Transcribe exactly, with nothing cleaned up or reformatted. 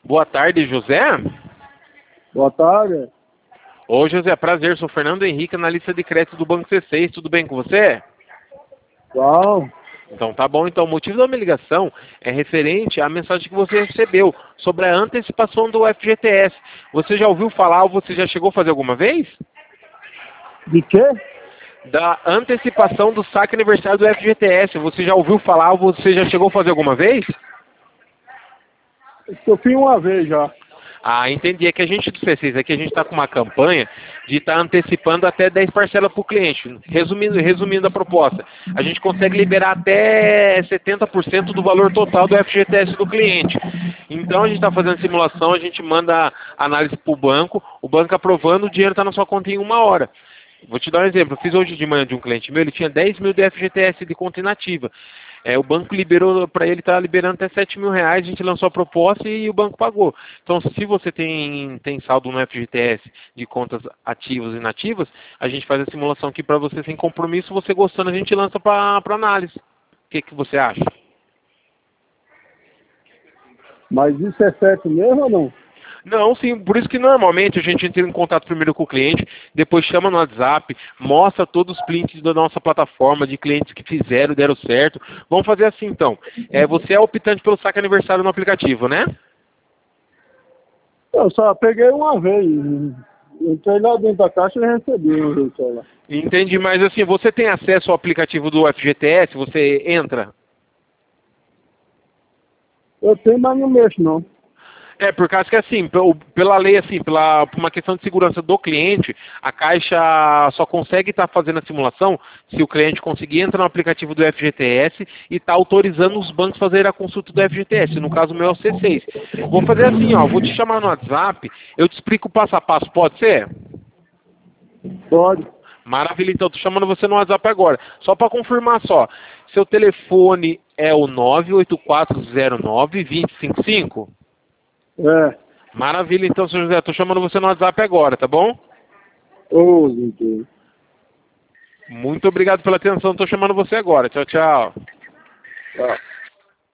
Boa tarde, José. Boa tarde. Ô, José, prazer. Sou Fernando Henrique, analista de crédito do Banco C seis. Tudo bem com você? Bom. Então tá bom. Então, o motivo da minha ligação é referente à mensagem que você recebeu sobre a antecipação do F G T S. Você já ouviu falar ou você já chegou a fazer alguma vez? De quê? Da antecipação do saque aniversário do F G T S. Você já ouviu falar ou você já chegou a fazer alguma vez? Eu fiz uma vez já. Ah, entendi. É que a gente do C seis aqui, a gente está com uma campanha de estar tá antecipando até dez parcelas para o cliente. Resumindo, resumindo a proposta, a gente consegue liberar até setenta por cento do valor total do F G T S do cliente. Então a gente está fazendo simulação, a gente manda a análise para o banco, o banco aprovando, o dinheiro está na sua conta em uma hora. Vou te dar um exemplo. Eu fiz hoje de manhã de um cliente meu, ele tinha dez mil de F G T S de conta inativa. É, o banco liberou para ele, está liberando até sete mil reais, a gente lançou a proposta e o banco pagou. Então, se você tem, tem saldo no F G T S de contas ativas e inativas, a gente faz a simulação aqui para você sem compromisso, você gostando, a gente lança para análise. O que, que você acha? Mas isso é certo mesmo ou não? Não, sim, por isso que normalmente a gente entra em contato primeiro com o cliente, depois chama no WhatsApp, mostra todos os prints da nossa plataforma de clientes que fizeram, deram certo. Vamos fazer assim então. É, você é optante pelo saque aniversário no aplicativo, né? Eu só peguei uma vez. Entrei lá dentro da caixa e recebi uma vez só lá. Entendi, mas assim, você tem acesso ao aplicativo do F G T S? Você entra? Eu tenho, mas não mexo não. É, por causa que assim, pela lei, assim, pela, por uma questão de segurança do cliente, a Caixa só consegue estar fazendo a simulação se o cliente conseguir entrar no aplicativo do F G T S e estar autorizando os bancos a fazer a consulta do F G T S. No caso meu é o C seis. Vou fazer assim, ó, vou te chamar no WhatsApp, eu te explico o passo a passo, pode ser? Pode. Maravilha, então, tô chamando você no WhatsApp agora. Só para confirmar só, seu telefone é o nove oito quatro zero nove, dois zero cinco cinco? É. Maravilha, então, senhor José, estou chamando você no WhatsApp agora, tá bom? Ô, gente. Muito obrigado pela atenção, estou chamando você agora. Tchau, tchau. Tá.